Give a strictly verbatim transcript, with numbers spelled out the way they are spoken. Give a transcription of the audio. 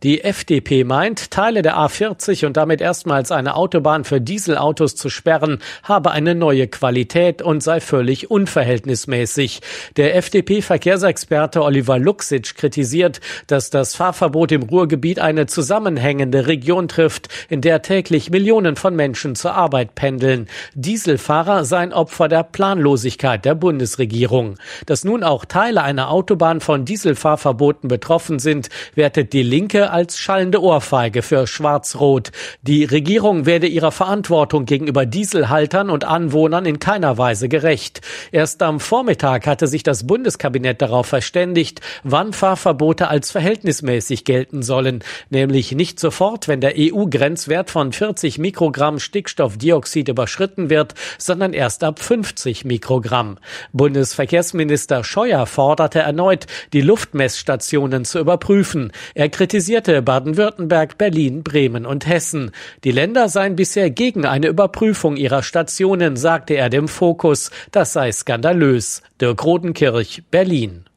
Die F D P meint, Teile der A vierzig und damit erstmals eine Autobahn für Dieselautos zu sperren, habe eine neue Qualität und sei völlig unverhältnismäßig. Der F D P-Verkehrsexperte Oliver Luxic kritisiert, dass das Fahrverbot im Ruhrgebiet eine zusammenhängende Region trifft, in der täglich Millionen von Menschen zur Arbeit pendeln. Dieselfahrer seien Opfer der Planlosigkeit der Bundesregierung. Dass nun auch Teile einer Autobahn von Dieselfahrverboten betroffen sind, wertet die Linke als schallende Ohrfeige für Schwarz-Rot. Die Regierung werde ihrer Verantwortung gegenüber Dieselhaltern und Anwohnern in keiner Weise gerecht. Erst am Vormittag hatte sich das Bundeskabinett darauf verständigt, wann Fahrverbote als verhältnismäßig gelten sollen, nämlich nicht sofort, wenn der E U-Grenzwert von vierzig Mikrogramm Stickstoffdioxid überschritten wird, sondern erst ab fünfzig Mikrogramm. Bundesverkehrsminister Scheuer forderte erneut, die Luftmessstationen zu überprüfen. Er kritisierte Baden-Württemberg, Berlin, Bremen und Hessen. Die Länder seien bisher gegen eine Überprüfung ihrer Stationen, sagte er dem Fokus. Das sei skandalös. Dirk Rodenkirch, Berlin.